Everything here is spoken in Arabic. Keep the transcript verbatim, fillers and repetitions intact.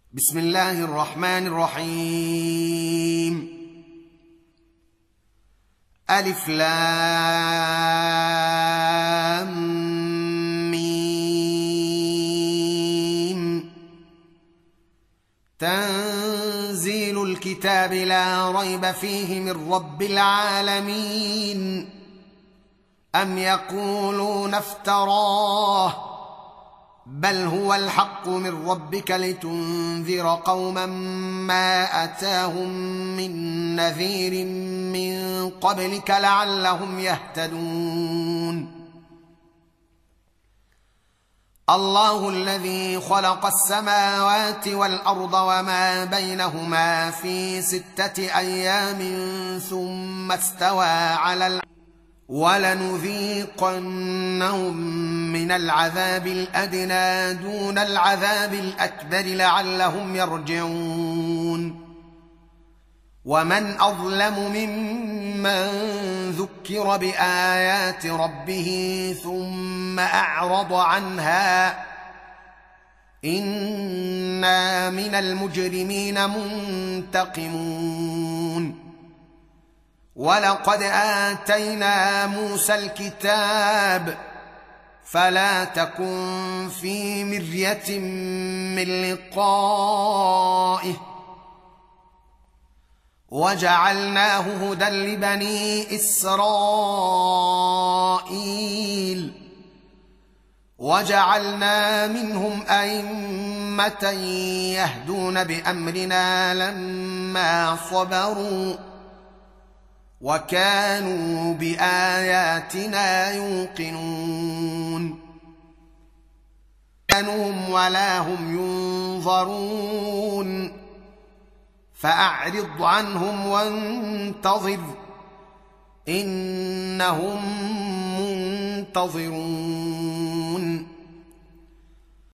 بسم الله الرحمن الرحيم. ألف لام ميم. تنزيل الكتاب لا ريب فيه من رب العالمين. أم يقولون افتراه بل هو الحق من ربك لتنذر قوما ما أتاهم من نذير من قبلك لعلهم يهتدون. الله الذي خلق السماوات والأرض وما بينهما في ستة أيام ثم استوى على العرش ولنذيقنهم من العذاب الأدنى دون العذاب الأكبر لعلهم يرجعون. ومن أظلم ممن ذكر بآيات ربه ثم أعرض عنها إنا من المجرمين منتقمون. ولقد آتينا موسى الكتاب فلا تكن في مرية من لقائه وجعلناه هدى لبني إسرائيل وجعلنا منهم أئمة يهدون بأمرنا لما صبروا وكانوا بآياتنا يوقنون. كانوا ولا هم ينظرون فأعرض عنهم وانتظر إنهم منتظرون.